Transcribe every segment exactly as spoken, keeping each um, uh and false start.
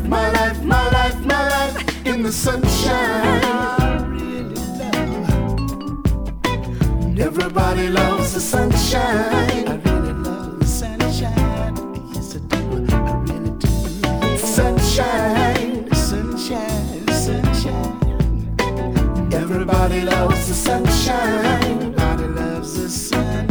life, my life, my life, my life in the sunshine. I really love. Everybody loves the sunshine. I really love the sunshine. Yes, I do. I really do. Sunshine, Sunshine, sunshine. everybody loves the sunshine. Everybody loves the sunshine.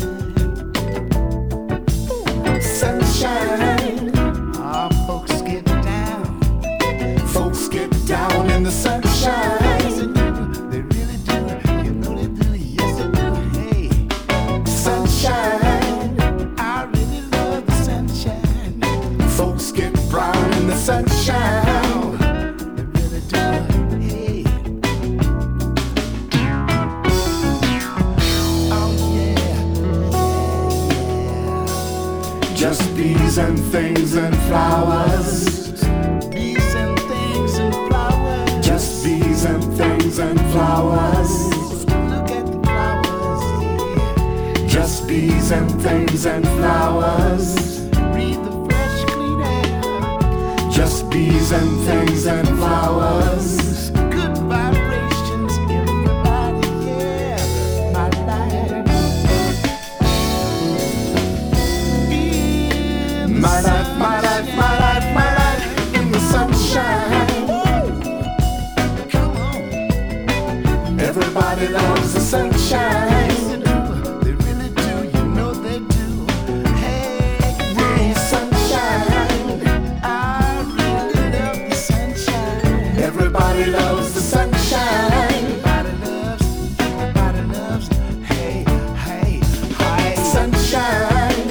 Sunshine, Our folks get down. folks get down in the sunshine. Yes, they do. They really do. You know they do. Yes, they do. Hey, Sunshine, I really love the sunshine. folks get brown in the sunshine. They really do. Hey. Oh yeah. Just bees and things and flowers. Bees and things and flowers. Just bees and things and flowers. Look at the flowers. Yeah. Just bees and things and flowers. Breathe the fresh, clean air. Just bees and things and flowers. Good vibrations, everybody. Yeah, my life. In the My life, my life, my life, my life in the sunshine. Come on. Everybody loves the sunshine. Yes, they do. They really do. You know they do. Hey, Hey, sunshine. I really love the sunshine. Everybody loves the sunshine. Everybody loves, everybody loves. Hey, hey, hey. Sunshine.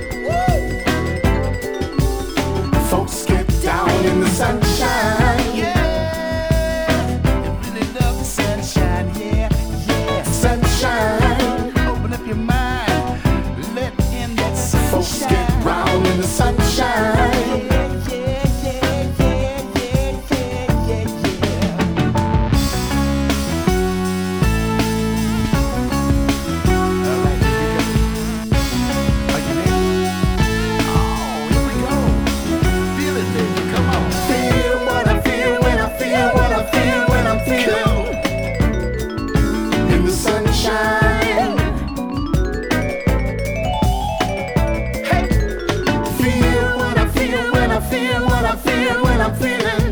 Folks get down in the sunshine. Yeah, you really love the sunshine. Yeah, yeah. Sunshine. Open up your mind. Let in that sunshine. Folks get brown in the sunshine. Yeah, yeah, yeah, yeah, yeah, yeah, yeah, yeah. All right, here we go. Are you ready? Oh, here we go. Feel it, baby. Come on. Feel what I feel when I feel what I feel when I'm feeling in the sunshine. Hey. Feel what I feel when I feel what I feel when I'm feeling